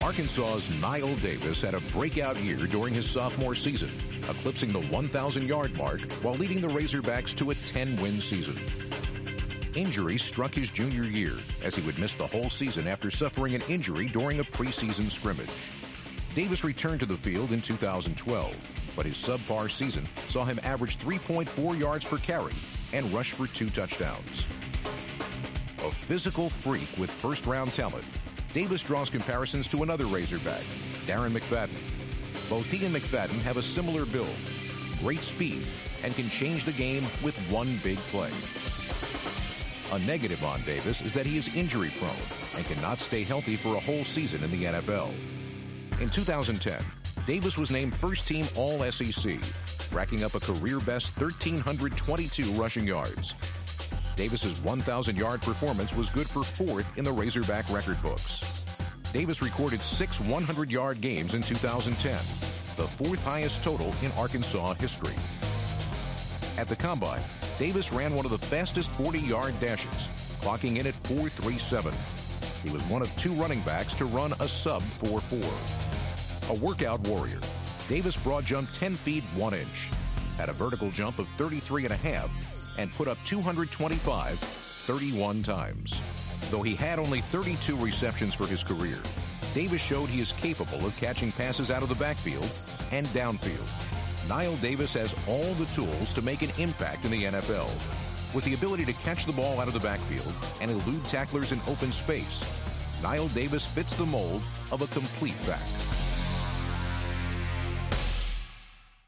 Arkansas's Knile Davis had a breakout year during his sophomore season, eclipsing the 1,000-yard mark while leading the Razorbacks to a 10-win season. Injury struck his junior year as he would miss the whole season after suffering an injury during a preseason scrimmage. Davis returned to the field in 2012, but his subpar season saw him average 3.4 yards per carry and rush for 2 touchdowns. A physical freak with first-round talent, Davis draws comparisons to another Razorback, Darren McFadden. Both he and McFadden have a similar build, great speed, and can change the game with one big play. A negative on Davis is that he is injury-prone and cannot stay healthy for a whole season in the NFL. In 2010, Davis was named first-team All-SEC, racking up a career-best 1,322 rushing yards. Davis's 1,000-yard performance was good for 4th in the Razorback record books. Davis recorded 6 100-yard games in 2010, the 4th highest total in Arkansas history. At the Combine, Davis ran one of the fastest 40-yard dashes, clocking in at 4.37. He was one of 2 running backs to run a sub 4.4. A workout warrior, Davis broad jumped 10 feet 1 inch, had a vertical jump of 33.5, and put up 225 31 times. Though he had only 32 receptions for his career, Davis showed he is capable of catching passes out of the backfield and downfield. Knile Davis has all the tools to make an impact in the NFL. With the ability to catch the ball out of the backfield and elude tacklers in open space, Knile Davis fits the mold of a complete back.